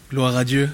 Gloire à Dieu.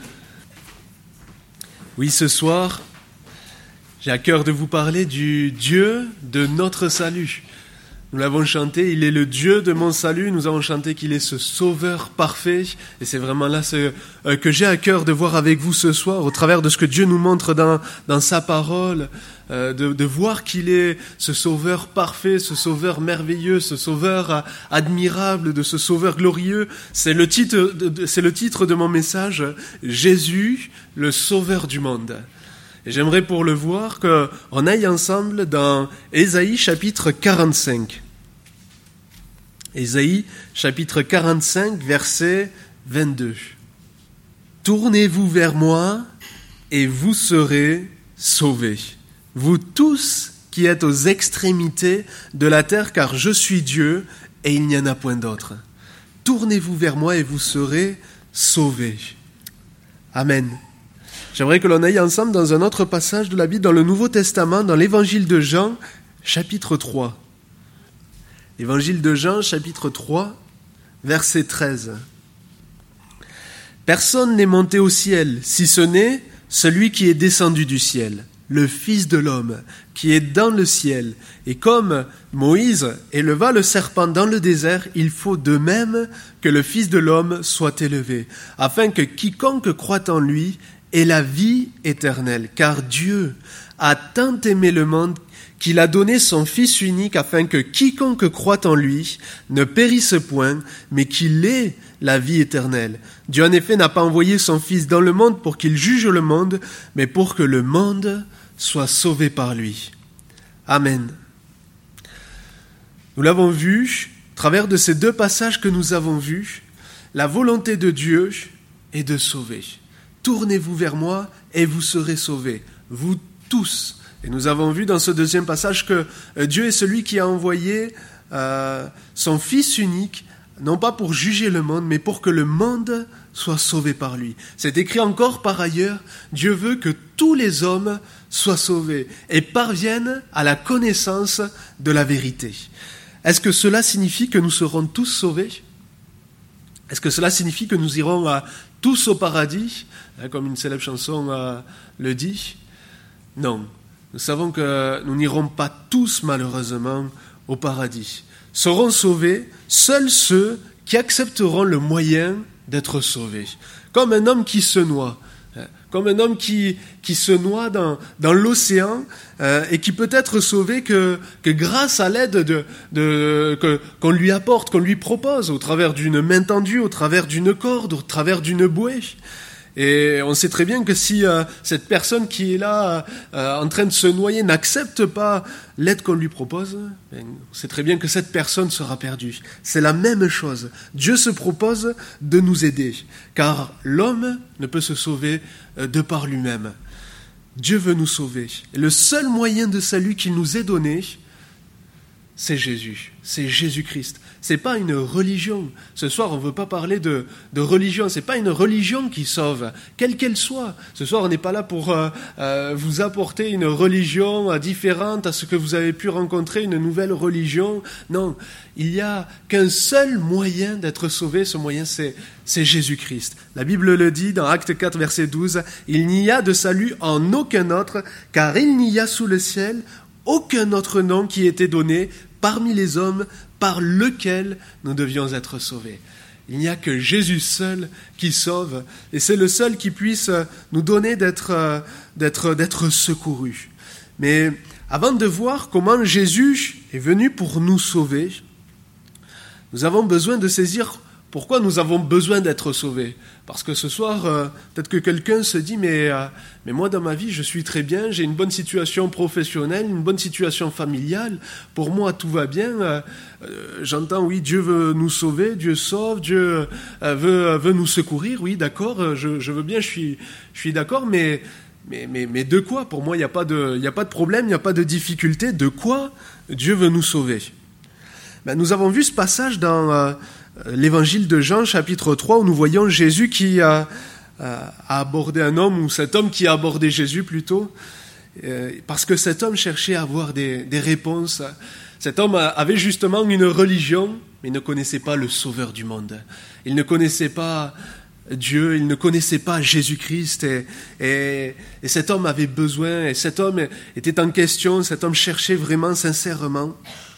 Oui, ce soir, j'ai à cœur de vous parler du Dieu de notre salut. Nous l'avons chanté, il est le Dieu de mon salut. Nous avons chanté qu'il est ce sauveur parfait. Et c'est vraiment là que j'ai à cœur de voir avec vous ce soir, au travers de ce que Dieu nous montre dans sa parole, de voir qu'il est ce sauveur parfait, ce sauveur merveilleux, ce sauveur admirable, de ce sauveur glorieux. C'est le titre de mon message, Jésus, le sauveur du monde. Et j'aimerais pour le voir qu'on aille ensemble dans Ésaïe chapitre 45. Ésaïe chapitre 45, verset 22. « Tournez-vous vers moi et vous serez sauvés, vous tous qui êtes aux extrémités de la terre, car je suis Dieu et il n'y en a point d'autre. Tournez-vous vers moi et vous serez sauvés. » Amen. J'aimerais que l'on aille ensemble dans un autre passage de la Bible, dans le Nouveau Testament, dans l'Évangile de Jean, chapitre 3. Évangile de Jean, chapitre 3, verset 13. « Personne n'est monté au ciel, si ce n'est celui qui est descendu du ciel, le Fils de l'homme, qui est dans le ciel. Et comme Moïse éleva le serpent dans le désert, il faut de même que le Fils de l'homme soit élevé, afin que quiconque croit en lui ait la vie éternelle. Car Dieu a tant aimé le monde qu'il a donné son Fils unique, afin que quiconque croit en lui ne périsse point, mais qu'il ait la vie éternelle. Dieu en effet n'a pas envoyé son Fils dans le monde pour qu'il juge le monde, mais pour que le monde soit sauvé par lui. » Amen. Nous l'avons vu, à travers de ces deux passages que nous avons vus, la volonté de Dieu est de sauver. Tournez-vous vers moi et vous serez sauvés, vous tous. Et nous avons vu dans ce deuxième passage que Dieu est celui qui a envoyé son Fils unique, non pas pour juger le monde, mais pour que le monde soit sauvé par lui. C'est écrit encore par ailleurs, Dieu veut que tous les hommes soient sauvés et parviennent à la connaissance de la vérité. Est-ce que cela signifie que nous serons tous sauvés ? Est-ce que cela signifie que nous irons tous au paradis, comme une célèbre chanson le dit ? Non. Nous savons que nous n'irons pas tous, malheureusement, au paradis. Seront sauvés seuls ceux qui accepteront le moyen d'être sauvés. Comme un homme qui se noie. Comme un homme qui se noie dans l'océan et qui peut être sauvé que grâce à l'aide qu'on lui apporte, qu'on lui propose, au travers d'une main tendue, au travers d'une corde, au travers d'une bouée. Et on sait très bien que si cette personne qui est là en train de se noyer n'accepte pas l'aide qu'on lui propose, on sait très bien que cette personne sera perdue. C'est la même chose. Dieu se propose de nous aider, car l'homme ne peut se sauver de par lui-même. Dieu veut nous sauver. Et le seul moyen de salut qu'il nous ait donné, c'est Jésus, c'est Jésus-Christ. C'est pas une religion. Ce soir, on ne veut pas parler de religion. C'est pas une religion qui sauve, quelle qu'elle soit. Ce soir, on n'est pas là pour vous apporter une religion différente à ce que vous avez pu rencontrer, une nouvelle religion. Non, il n'y a qu'un seul moyen d'être sauvé. Ce moyen, c'est Jésus-Christ. La Bible le dit dans Actes 4, verset 12. « Il n'y a de salut en aucun autre, car il n'y a sous le ciel aucun autre nom qui ait été donné parmi les hommes par lequel nous devions être sauvés. » Il n'y a que Jésus seul qui sauve, et c'est le seul qui puisse nous donner d'être secourus. Mais avant de voir comment Jésus est venu pour nous sauver, nous avons besoin de saisir pourquoi nous avons besoin d'être sauvés. Parce que ce soir, peut-être que quelqu'un se dit, mais moi dans ma vie, je suis très bien, j'ai une bonne situation professionnelle, une bonne situation familiale, pour moi tout va bien, j'entends, oui, Dieu veut nous sauver, Dieu sauve, Dieu veut nous secourir, oui, d'accord, je veux bien, je suis d'accord, mais de quoi ? Pour moi, il n'y a pas de problème, il n'y a pas de difficulté. De quoi Dieu veut nous sauver ? Nous avons vu ce passage dans l'Évangile de Jean, chapitre 3, où nous voyons Jésus qui a abordé un homme, ou cet homme qui a abordé Jésus plutôt, parce que cet homme cherchait à avoir des réponses. Cet homme avait justement une religion, mais ne connaissait pas le Sauveur du monde. Il ne connaissait pas Dieu, il ne connaissait pas Jésus-Christ et cet homme avait besoin, et cet homme était en question, cet homme cherchait vraiment, sincèrement.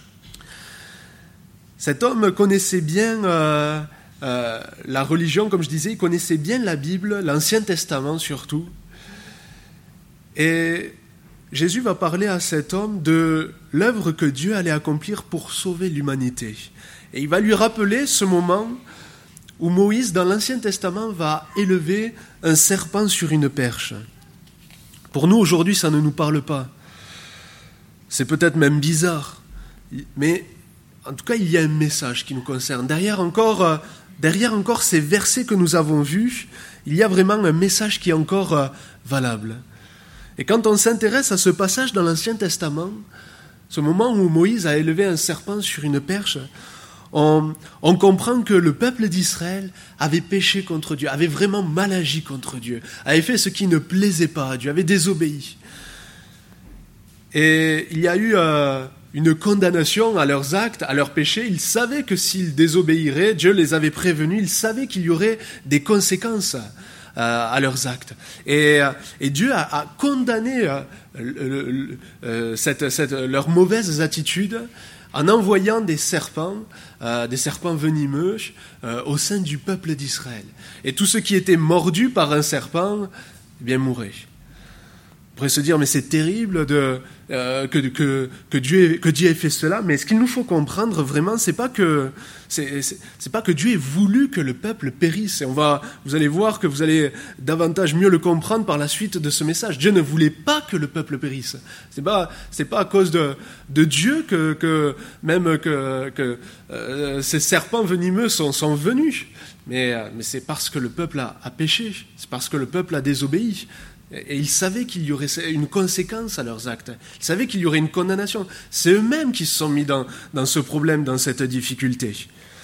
Cet homme connaissait bien la religion, comme je disais, il connaissait bien la Bible, l'Ancien Testament surtout. Et Jésus va parler à cet homme de l'œuvre que Dieu allait accomplir pour sauver l'humanité. Et il va lui rappeler ce moment où Moïse, dans l'Ancien Testament, va élever un serpent sur une perche. Pour nous, aujourd'hui, ça ne nous parle pas. C'est peut-être même bizarre. Mais en tout cas, il y a un message qui nous concerne. Derrière encore ces versets que nous avons vus, il y a vraiment un message qui est encore valable. Et quand on s'intéresse à ce passage dans l'Ancien Testament, ce moment où Moïse a élevé un serpent sur une perche, on comprend que le peuple d'Israël avait péché contre Dieu, avait vraiment mal agi contre Dieu, avait fait ce qui ne plaisait pas à Dieu, avait désobéi. Et il y a eu une condamnation à leurs actes, à leurs péchés. Ils savaient que s'ils désobéiraient, Dieu les avait prévenus, ils savaient qu'il y aurait des conséquences à leurs actes. Et Dieu a condamné leurs mauvaises attitudes en envoyant des serpents venimeux au sein du peuple d'Israël. Et tous ceux qui étaient mordus par un serpent, eh bien, mouraient. On pourrait se dire, mais c'est terrible que Dieu ait fait cela, mais ce qu'il nous faut comprendre vraiment, c'est pas que Dieu ait voulu que le peuple périsse. Et vous allez voir que vous allez davantage mieux le comprendre par la suite de ce message. Dieu ne voulait pas que le peuple périsse. C'est pas à cause de Dieu que ces serpents venimeux sont venus. Mais c'est parce que le peuple a péché, c'est parce que le peuple a désobéi. Et ils savaient qu'il y aurait une conséquence à leurs actes. Ils savaient qu'il y aurait une condamnation. C'est eux-mêmes qui se sont mis dans ce problème, dans cette difficulté.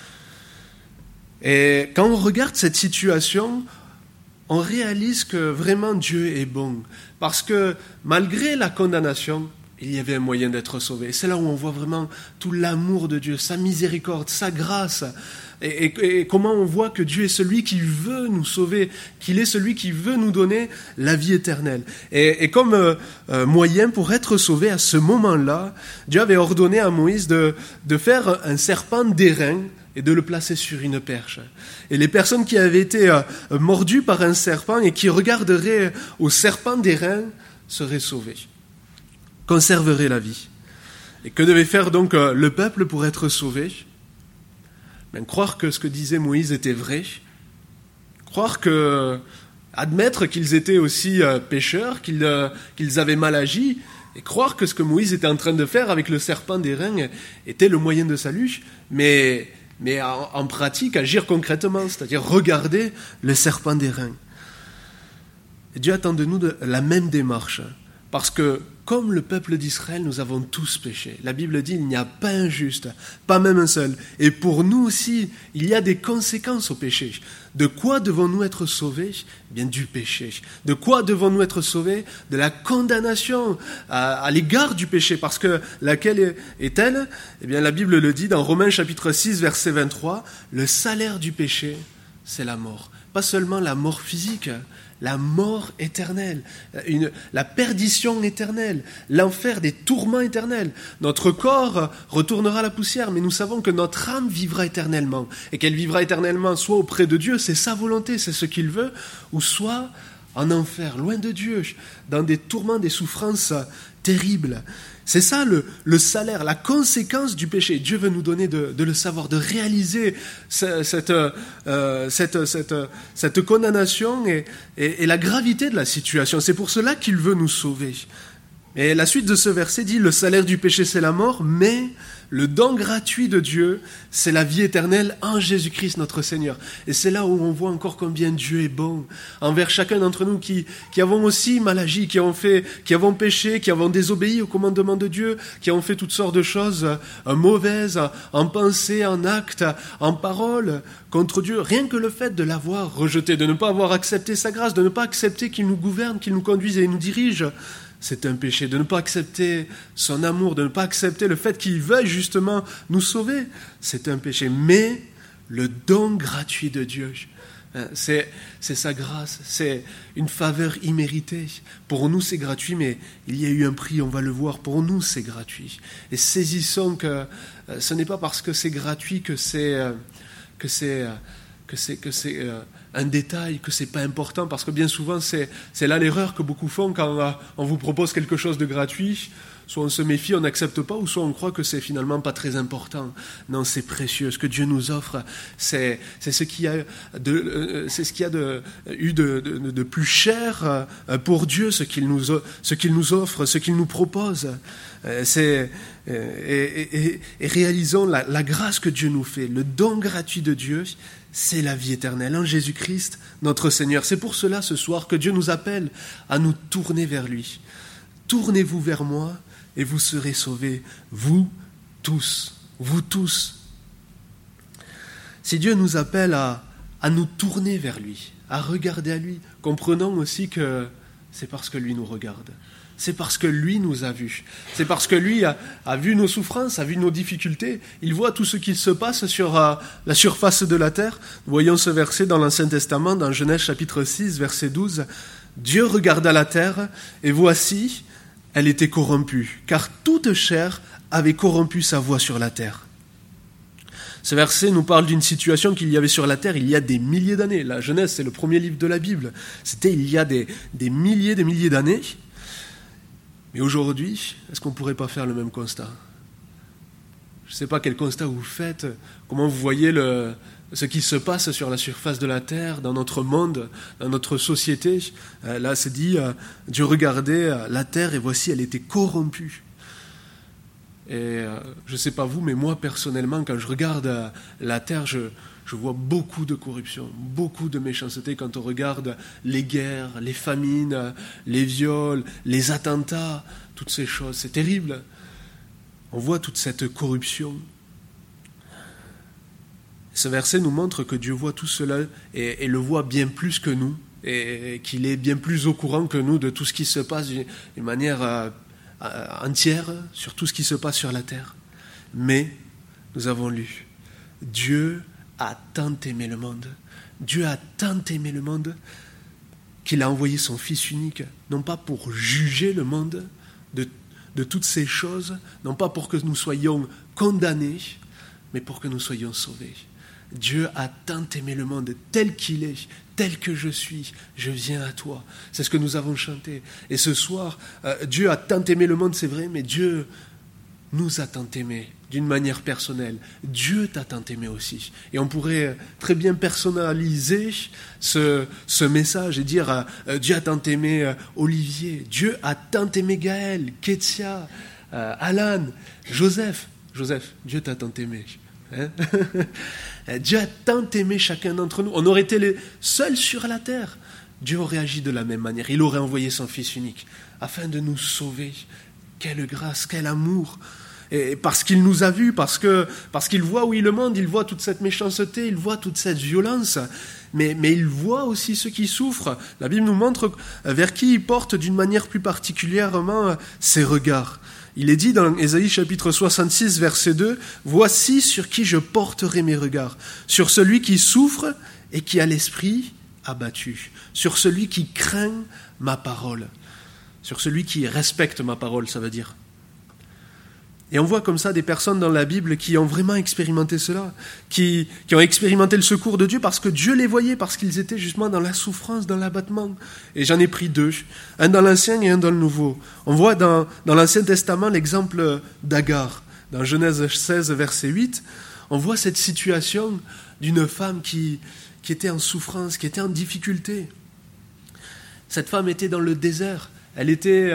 Et quand on regarde cette situation, on réalise que vraiment Dieu est bon. Parce que malgré la condamnation, il y avait un moyen d'être sauvé. Et c'est là où on voit vraiment tout l'amour de Dieu, sa miséricorde, sa grâce. Et comment on voit que Dieu est celui qui veut nous sauver, qu'il est celui qui veut nous donner la vie éternelle. Et comme moyen pour être sauvé à ce moment-là, Dieu avait ordonné à Moïse de faire un serpent d'airain et de le placer sur une perche. Et les personnes qui avaient été mordues par un serpent et qui regarderaient au serpent d'airain seraient sauvées, conserveraient la vie. Et que devait faire donc le peuple pour être sauvé ? Ben, croire que ce que disait Moïse était vrai, admettre qu'ils étaient aussi pécheurs, qu'ils avaient mal agi, et croire que ce que Moïse était en train de faire avec le serpent d'airain était le moyen de salut, mais en pratique, agir concrètement, c'est-à-dire regarder le serpent d'airain. Et Dieu attend de nous la même démarche, parce que comme le peuple d'Israël, nous avons tous péché. La Bible dit, il n'y a pas un juste, pas même un seul. Et pour nous aussi, il y a des conséquences au péché. De quoi devons-nous être sauvés ? Eh bien, du péché. De quoi devons-nous être sauvés ? De la condamnation à l'égard du péché. Parce que laquelle est-elle ? Eh bien, la Bible le dit dans Romains chapitre 6, verset 23, le salaire du péché, c'est la mort. Pas seulement la mort physique, la mort éternelle, la perdition éternelle, l'enfer, des tourments éternels. Notre corps retournera à la poussière, mais nous savons que notre âme vivra éternellement. Et qu'elle vivra éternellement soit auprès de Dieu, c'est sa volonté, c'est ce qu'il veut, ou soit en enfer, loin de Dieu, dans des tourments, des souffrances terribles. C'est ça le salaire, la conséquence du péché. Dieu veut nous donner de le savoir, de réaliser cette condamnation et la gravité de la situation. C'est pour cela qu'il veut nous sauver. Et la suite de ce verset dit, le salaire du péché c'est la mort, mais le don gratuit de Dieu, c'est la vie éternelle en Jésus-Christ notre Seigneur. Et c'est là où on voit encore combien Dieu est bon envers chacun d'entre nous qui avons aussi mal agi, qui avons péché, qui avons désobéi au commandement de Dieu, qui avons fait toutes sortes de choses mauvaises en pensée, en acte, en parole contre Dieu. Rien que le fait de l'avoir rejeté, de ne pas avoir accepté sa grâce, de ne pas accepter qu'il nous gouverne, qu'il nous conduise et nous dirige, c'est un péché. De ne pas accepter son amour, de ne pas accepter le fait qu'il veuille justement nous sauver, c'est un péché. Mais le don gratuit de Dieu, C'est sa grâce, c'est une faveur imméritée. Pour nous, c'est gratuit, mais il y a eu un prix, on va le voir. Pour nous, c'est gratuit. Et saisissons que ce n'est pas parce que c'est gratuit que c'est un détail, que c'est pas important, parce que bien souvent, c'est là l'erreur que beaucoup font quand on vous propose quelque chose de gratuit. Soit on se méfie, on n'accepte pas, ou soit on croit que c'est finalement pas très important. Non, c'est précieux. Ce que Dieu nous offre, c'est ce qu'il y a eu de plus cher pour Dieu, ce qu'il nous offre, ce qu'il nous propose. Et réalisons la grâce que Dieu nous fait, le don gratuit de Dieu. C'est la vie éternelle en Jésus-Christ, notre Seigneur. C'est pour cela, ce soir, que Dieu nous appelle à nous tourner vers lui. Tournez-vous vers moi et vous serez sauvés, vous tous. Si Dieu nous appelle à nous tourner vers lui, à regarder à lui, comprenons aussi que c'est parce que lui nous regarde. C'est parce que lui nous a vus. C'est parce que lui a vu nos souffrances, a vu nos difficultés. Il voit tout ce qui se passe sur la surface de la terre. Nous voyons ce verset dans l'Ancien Testament, dans Genèse chapitre 6, verset 12. Dieu regarda la terre, et voici, elle était corrompue, car toute chair avait corrompu sa voie sur la terre. Ce verset nous parle d'une situation qu'il y avait sur la terre il y a des milliers d'années. La Genèse, c'est le premier livre de la Bible. C'était il y a des milliers d'années. Mais aujourd'hui, est-ce qu'on ne pourrait pas faire le même constat ? Je ne sais pas quel constat vous faites, comment vous voyez ce qui se passe sur la surface de la terre, dans notre monde, dans notre société. Là, c'est dit, Dieu regardait la terre et voici, elle était corrompue. Et je ne sais pas vous, mais moi personnellement, quand je regarde la terre, je vois beaucoup de corruption, beaucoup de méchanceté quand on regarde les guerres, les famines, les viols, les attentats, toutes ces choses. C'est terrible. On voit toute cette corruption. Ce verset nous montre que Dieu voit tout cela et le voit bien plus que nous, et qu'il est bien plus au courant que nous de tout ce qui se passe d'une manière entière sur tout ce qui se passe sur la terre. Mais nous avons lu, Dieu a tant aimé le monde. Dieu a tant aimé le monde qu'il a envoyé son Fils unique, non pas pour juger le monde de toutes ces choses, non pas pour que nous soyons condamnés, mais pour que nous soyons sauvés. Dieu a tant aimé le monde tel qu'il est, tel que je suis, je viens à toi. C'est ce que nous avons chanté. Et ce soir, Dieu a tant aimé le monde, c'est vrai, mais Dieu nous a tant aimés d'une manière personnelle. Dieu t'a tant aimé aussi. Et on pourrait très bien personnaliser ce message et dire Dieu a tant aimé Olivier, Dieu a tant aimé Gaël, Kétia, Alan, Joseph. Joseph, Dieu t'a tant aimé. Hein? Dieu a tant aimé chacun d'entre nous. On aurait été les seuls sur la terre. Dieu aurait agi de la même manière. Il aurait envoyé son Fils unique afin de nous sauver. Quelle grâce, quel amour. Et parce qu'il nous a vus, parce qu'il voit où est le monde, il voit toute cette méchanceté, il voit toute cette violence, mais il voit aussi ceux qui souffrent. La Bible nous montre vers qui il porte d'une manière plus particulièrement ses regards. Il est dit dans Ésaïe chapitre 66, verset 2, « Voici sur qui je porterai mes regards, sur celui qui souffre et qui a l'esprit abattu, sur celui qui craint ma parole, sur celui qui respecte ma parole, ça veut dire. » Et on voit comme ça des personnes dans la Bible qui ont vraiment expérimenté cela, qui ont expérimenté le secours de Dieu parce que Dieu les voyait, parce qu'ils étaient justement dans la souffrance, dans l'abattement. Et j'en ai pris deux, un dans l'Ancien et un dans le Nouveau. On voit dans l'Ancien Testament l'exemple d'Agar. Dans Genèse 16, verset 8, on voit cette situation d'une femme qui était en souffrance, qui était en difficulté. Cette femme était dans le désert. Elle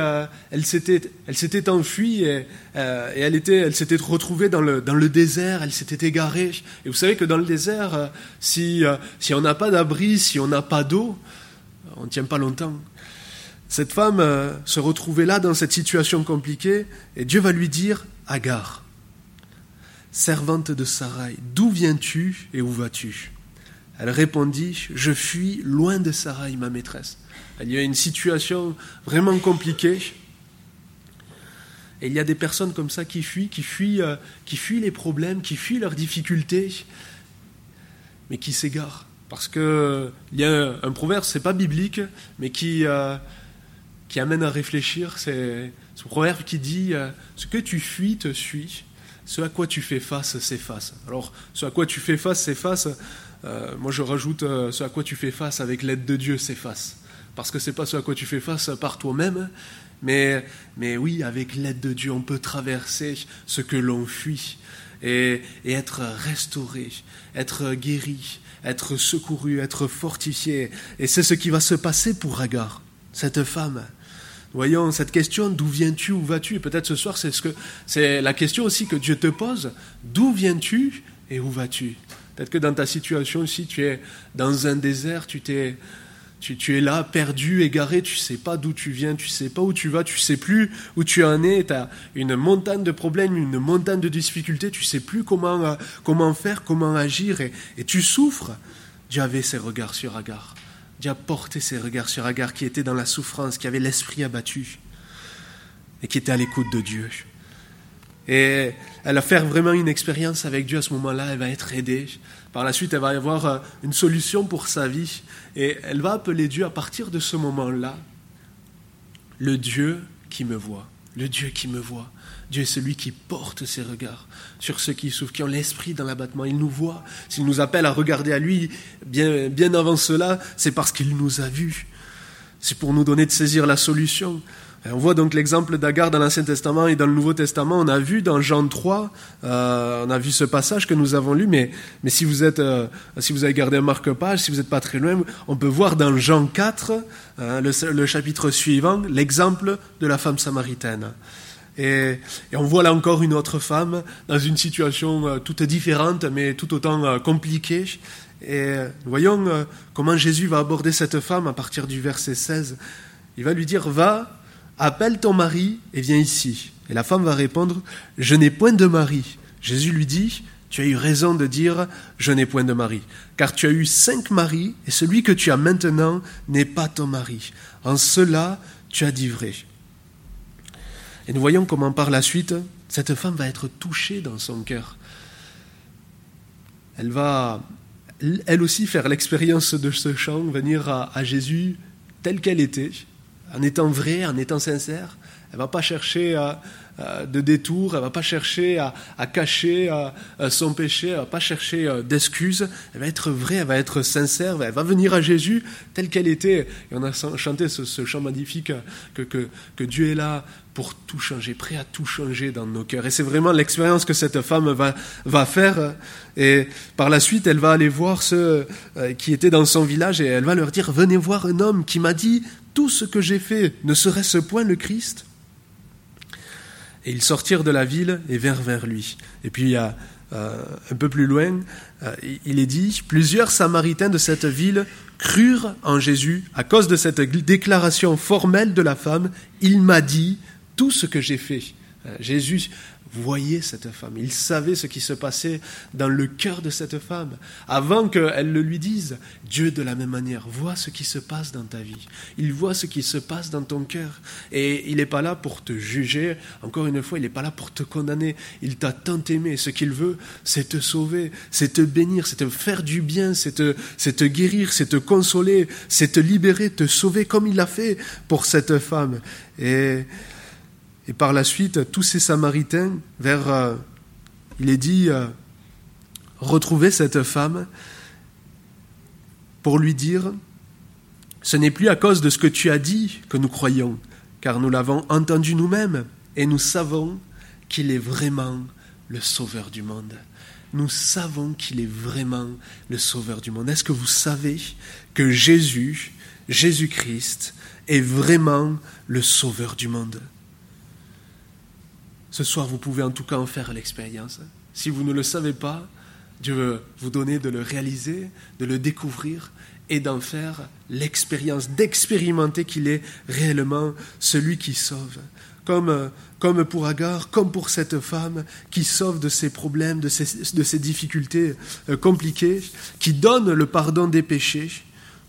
s'était enfuie et elle s'était retrouvée dans le désert, elle s'était égarée. Et vous savez que dans le désert, si on n'a pas d'abri, si on n'a pas d'eau, on ne tient pas longtemps. Cette femme se retrouvait là dans cette situation compliquée et Dieu va lui dire, Agar, servante de Sarai, d'où viens-tu et où vas-tu ? Elle répondit, je fuis loin de Sarai, ma maîtresse. Il y a une situation vraiment compliquée. Et il y a des personnes comme ça qui fuient les problèmes, qui fuient leurs difficultés, mais qui s'égarent. Parce qu'il y a un proverbe, c'est pas biblique, mais qui amène à réfléchir. C'est ce proverbe qui dit « Ce que tu fuis te suit, ce à quoi tu fais face s'efface ». Alors, ce à quoi tu fais face s'efface, moi je rajoute ce à quoi tu fais face avec l'aide de Dieu s'efface. Parce que c'est pas ce à quoi tu fais face par toi-même, mais oui, avec l'aide de Dieu, on peut traverser ce que l'on fuit et être restauré, être guéri, être secouru, être fortifié. Et c'est ce qui va se passer pour Agar, cette femme. Voyons, cette question, d'où viens-tu, où vas-tu? Et peut-être ce soir, c'est la question aussi que Dieu te pose. D'où viens-tu et où vas-tu? Peut-être que dans ta situation aussi, tu es dans un désert, tu es là, perdu, égaré, tu ne sais pas d'où tu viens, tu ne sais pas où tu vas, tu ne sais plus où tu en es, tu as une montagne de problèmes, une montagne de difficultés, tu ne sais plus comment faire, comment agir, et tu souffres. Dieu avait ses regards sur Agar. Dieu a porté ses regards sur Agar qui était dans la souffrance, qui avait l'esprit abattu et qui était à l'écoute de Dieu. Et elle va faire vraiment une expérience avec Dieu à ce moment-là, elle va être aidée. Par la suite, elle va avoir une solution pour sa vie et elle va appeler Dieu à partir de ce moment-là, le Dieu qui me voit, le Dieu qui me voit. Dieu est celui qui porte ses regards sur ceux qui souffrent, qui ont l'esprit dans l'abattement. Il nous voit. S'il nous appelle à regarder à lui, bien avant cela, c'est parce qu'il nous a vus. C'est pour nous donner de saisir la solution. Et on voit donc l'exemple d'Agar dans l'Ancien Testament et dans le Nouveau Testament. On a vu dans Jean 3, on a vu ce passage que nous avons lu, mais si vous avez gardé un marque-page, si vous n'êtes pas très loin, on peut voir dans Jean 4, le chapitre suivant, l'exemple de la femme samaritaine. Et on voit là encore une autre femme dans une situation toute différente, mais tout autant compliquée. Et voyons comment Jésus va aborder cette femme à partir du verset 16. Il va lui dire « Va, appelle ton mari et viens ici. » Et la femme va répondre « Je n'ai point de mari. » Jésus lui dit « Tu as eu raison de dire « Je n'ai point de mari. » Car tu as eu 5 maris et celui que tu as maintenant n'est pas ton mari. En cela, tu as dit vrai. » Et nous voyons comment par la suite, cette femme va être touchée dans son cœur. Elle va, elle aussi, faire l'expérience de ce chant, venir à Jésus telle qu'elle était, en étant vraie, en étant sincère. Elle ne va pas chercher de détour, elle ne va pas chercher à cacher son péché, elle ne va pas chercher d'excuses. Elle va être vraie, elle va être sincère, elle va venir à Jésus telle qu'elle était. Et on a chanté ce chant magnifique que Dieu est là pour tout changer, prêt à tout changer dans nos cœurs. Et c'est vraiment l'expérience que cette femme va faire. Et par la suite, elle va aller voir ceux qui étaient dans son village et elle va leur dire « Venez voir un homme qui m'a dit tout ce que j'ai fait, ne serait-ce point le Christ ?» Et ils sortirent de la ville et vinrent vers lui. Et puis il y a un peu plus loin, il est dit « Plusieurs Samaritains de cette ville crurent en Jésus à cause de cette déclaration formelle de la femme. Il m'a dit tout ce que j'ai fait. » Jésus voyait cette femme, il savait ce qui se passait dans le cœur de cette femme. Avant qu'elle le lui dise, Dieu de la même manière voit ce qui se passe dans ta vie. Il voit ce qui se passe dans ton cœur. Et il n'est pas là pour te juger. Encore une fois, il n'est pas là pour te condamner. Il t'a tant aimé. Ce qu'il veut, c'est te sauver, c'est te bénir, c'est te faire du bien, c'est te guérir, c'est te consoler, c'est te libérer, te sauver comme il l'a fait pour cette femme. Et par la suite, tous ces Samaritains, il est dit, retrouver cette femme pour lui dire « Ce n'est plus à cause de ce que tu as dit que nous croyons, car nous l'avons entendu nous-mêmes et nous savons qu'il est vraiment le Sauveur du monde. » Nous savons qu'il est vraiment le Sauveur du monde. Est-ce que vous savez que Jésus-Christ, est vraiment le Sauveur du monde ? Ce soir, vous pouvez en tout cas en faire l'expérience. Si vous ne le savez pas, Dieu veut vous donner de le réaliser, de le découvrir et d'en faire l'expérience, d'expérimenter qu'il est réellement celui qui sauve. Comme pour Agar, comme pour cette femme qui sauve de ses problèmes, de ses difficultés compliquées, qui donne le pardon des péchés. Pourquoi ?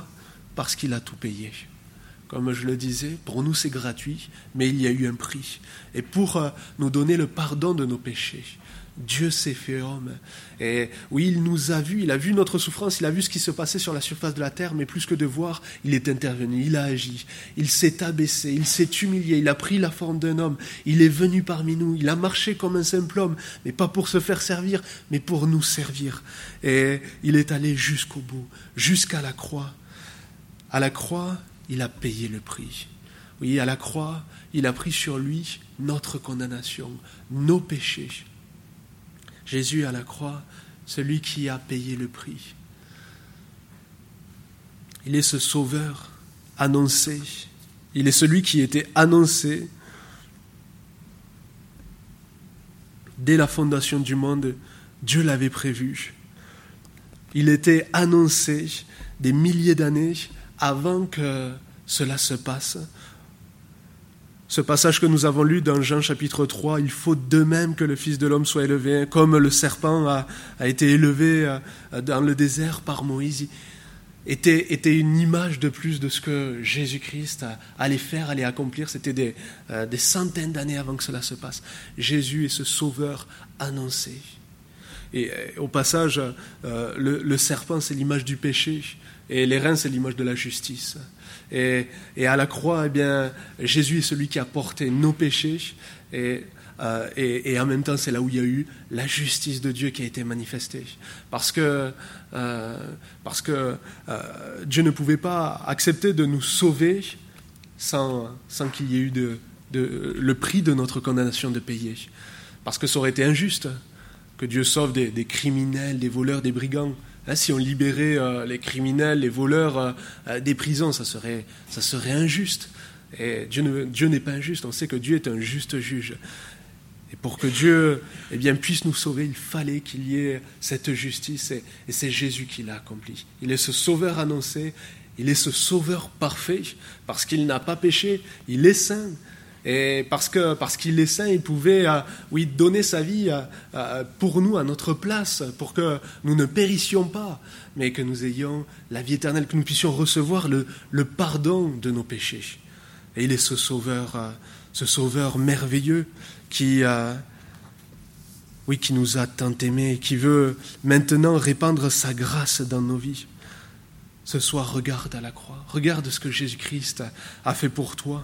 Parce qu'il a tout payé. Comme je le disais, pour nous c'est gratuit, mais il y a eu un prix. Et pour nous donner le pardon de nos péchés, Dieu s'est fait homme. Et oui, il nous a vus, il a vu notre souffrance, il a vu ce qui se passait sur la surface de la terre, mais plus que de voir, il est intervenu, il a agi, il s'est abaissé, il s'est humilié, il a pris la forme d'un homme, il est venu parmi nous, il a marché comme un simple homme, mais pas pour se faire servir, mais pour nous servir. Et il est allé jusqu'au bout, jusqu'à la croix. À la croix, il a payé le prix. Oui, à la croix, il a pris sur lui notre condamnation, nos péchés. Jésus à la croix, celui qui a payé le prix. Il est ce sauveur annoncé. Il est celui qui était annoncé dès la fondation du monde. Dieu l'avait prévu. Il était annoncé des milliers d'années avant que cela se passe. Ce passage que nous avons lu dans Jean chapitre 3, il faut de même que le Fils de l'homme soit élevé, comme le serpent a été élevé dans le désert par Moïse, était une image de plus de ce que Jésus-Christ allait faire, allait accomplir. C'était des centaines d'années avant que cela se passe. Jésus est ce sauveur annoncé. Et au passage, le serpent, c'est l'image du péché, et les reins, c'est l'image de la justice. Et à la croix, eh bien, Jésus est celui qui a porté nos péchés, et en même temps, c'est là où il y a eu la justice de Dieu qui a été manifestée. Parce que Dieu ne pouvait pas accepter de nous sauver sans qu'il y ait eu le prix de notre condamnation de payer. Parce que ça aurait été injuste que Dieu sauve des criminels, des voleurs, des brigands. Si on libérait les criminels, les voleurs des prisons, ça serait injuste. Et Dieu n'est pas injuste. On sait que Dieu est un juste juge. Et pour que Dieu puisse nous sauver, il fallait qu'il y ait cette justice. Et c'est Jésus qui l'a accompli. Il est ce sauveur annoncé. Il est ce sauveur parfait. Parce qu'il n'a pas péché. Il est saint. Et parce qu'il est saint, il pouvait donner sa vie pour nous, à notre place, pour que nous ne périssions pas, mais que nous ayons la vie éternelle, que nous puissions recevoir le pardon de nos péchés. Et il est ce sauveur merveilleux qui nous a tant aimés et qui veut maintenant répandre sa grâce dans nos vies. Ce soir, regarde à la croix, regarde ce que Jésus-Christ a fait pour toi.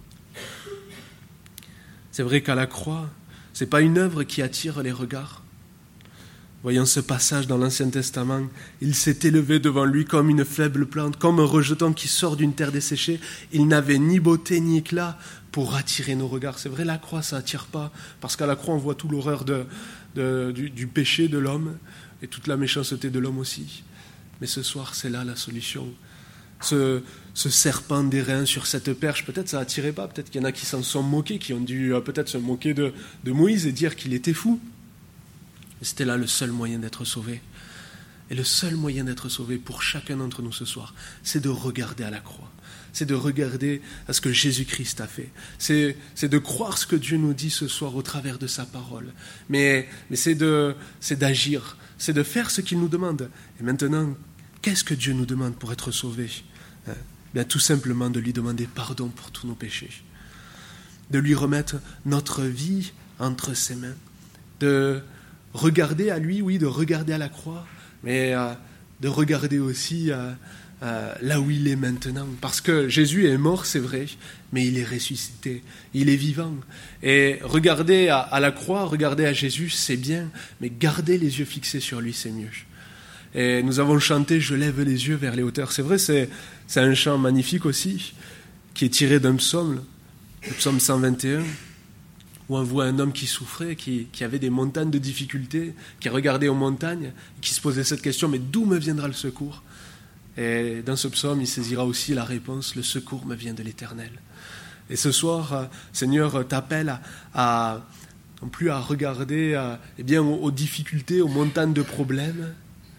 C'est vrai qu'à la croix, ce n'est pas une œuvre qui attire les regards. Voyons ce passage dans l'Ancien Testament. Il s'est élevé devant lui comme une faible plante, comme un rejeton qui sort d'une terre desséchée. Il n'avait ni beauté ni éclat pour attirer nos regards. C'est vrai, la croix, ça n'attire pas, parce qu'à la croix, on voit toute l'horreur du péché de l'homme et toute la méchanceté de l'homme aussi. Mais ce soir, c'est là la solution. Ce serpent d'airain sur cette perche, peut-être ça n'attirait pas, peut-être qu'il y en a qui s'en sont moqués, qui ont dû peut-être se moquer de Moïse et dire qu'il était fou. Mais c'était là le seul moyen d'être sauvé. Et le seul moyen d'être sauvé pour chacun d'entre nous ce soir, c'est de regarder à la croix. C'est de regarder à ce que Jésus-Christ a fait. C'est de croire ce que Dieu nous dit ce soir au travers de sa parole. Mais c'est d'agir, c'est de faire ce qu'il nous demande. Et maintenant, qu'est-ce que Dieu nous demande pour être sauvés ? Tout simplement de lui demander pardon pour tous nos péchés. De lui remettre notre vie entre ses mains. De regarder à lui, oui, de regarder à la croix, mais de regarder aussi là où il est maintenant. Parce que Jésus est mort, c'est vrai, mais il est ressuscité, il est vivant. Et regarder à la croix, regarder à Jésus, c'est bien, mais garder les yeux fixés sur lui, c'est mieux. Et nous avons chanté « Je lève les yeux vers les hauteurs ». C'est vrai, c'est un chant magnifique aussi, qui est tiré d'un psaume, le psaume 121, où on voit un homme qui souffrait, qui avait des montagnes de difficultés, qui regardait aux montagnes, qui se posait cette question « Mais d'où me viendra le secours ?» Et dans ce psaume, il saisira aussi la réponse « Le secours me vient de l'Éternel ». Et ce soir, Seigneur t'appelle non plus à regarder aux difficultés, aux montagnes de problèmes,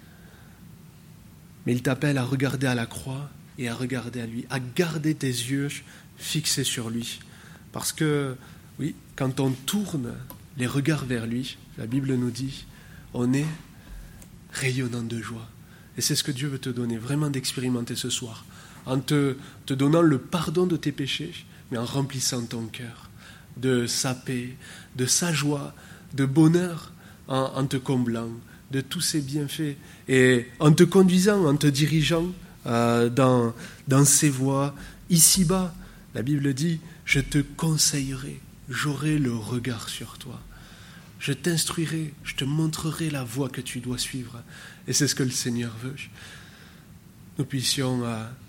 mais il t'appelle à regarder à la croix et à regarder à lui, à garder tes yeux fixés sur lui. Parce que, oui, quand on tourne les regards vers lui, la Bible nous dit, on est rayonnant de joie. Et c'est ce que Dieu veut te donner, vraiment d'expérimenter ce soir, en te donnant le pardon de tes péchés, mais en remplissant ton cœur de sa paix, de sa joie, de bonheur, en te comblant de tous ses bienfaits et en te conduisant, en te dirigeant dans ses voies ici-bas. La Bible dit, je te conseillerai, j'aurai le regard sur toi. Je t'instruirai, je te montrerai la voie que tu dois suivre. Et c'est ce que le Seigneur veut. Nous puissions,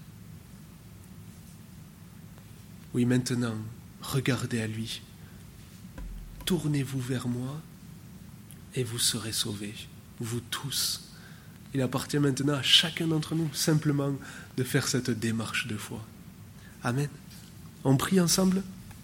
maintenant, regarder à lui. Tournez-vous vers moi et vous serez sauvés, vous tous. Il appartient maintenant à chacun d'entre nous simplement de faire cette démarche de foi. Amen. On prie ensemble.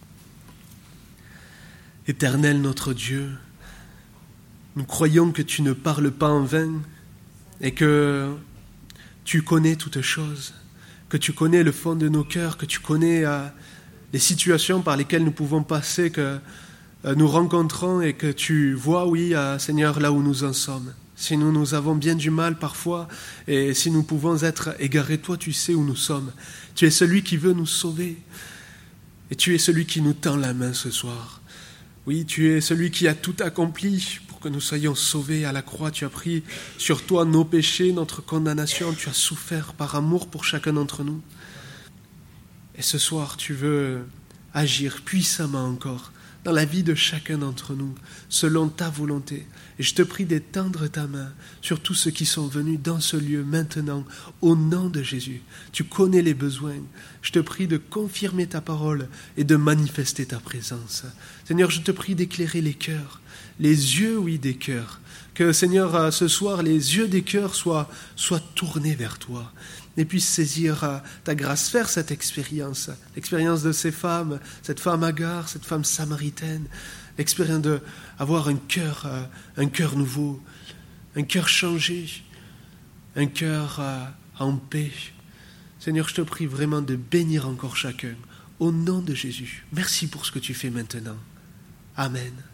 Éternel notre Dieu, nous croyons que tu ne parles pas en vain et que tu connais toutes choses, que tu connais le fond de nos cœurs, que tu connais les situations par lesquelles nous pouvons passer, que nous rencontrons et que tu vois, Seigneur, là où nous en sommes. Si nous avons bien du mal parfois et si nous pouvons être égarés, toi tu sais où nous sommes. Tu es celui qui veut nous sauver et tu es celui qui nous tend la main ce soir. Oui, tu es celui qui a tout accompli pour que nous soyons sauvés à la croix. Tu as pris sur toi nos péchés, notre condamnation. Tu as souffert par amour pour chacun d'entre nous. Et ce soir, tu veux agir puissamment encore dans la vie de chacun d'entre nous, selon ta volonté. Et je te prie d'étendre ta main sur tous ceux qui sont venus dans ce lieu maintenant, au nom de Jésus. Tu connais les besoins. Je te prie de confirmer ta parole et de manifester ta présence. Seigneur, je te prie d'éclairer les cœurs, les yeux, des cœurs. Que, Seigneur, ce soir, les yeux des cœurs soient tournés vers toi et puissent saisir ta grâce, faire cette expérience, l'expérience de ces femmes, cette femme Agar, cette femme samaritaine, l'expérience d'avoir un cœur nouveau, un cœur changé, un cœur en paix. Seigneur, je te prie vraiment de bénir encore chacun, au nom de Jésus. Merci pour ce que tu fais maintenant. Amen.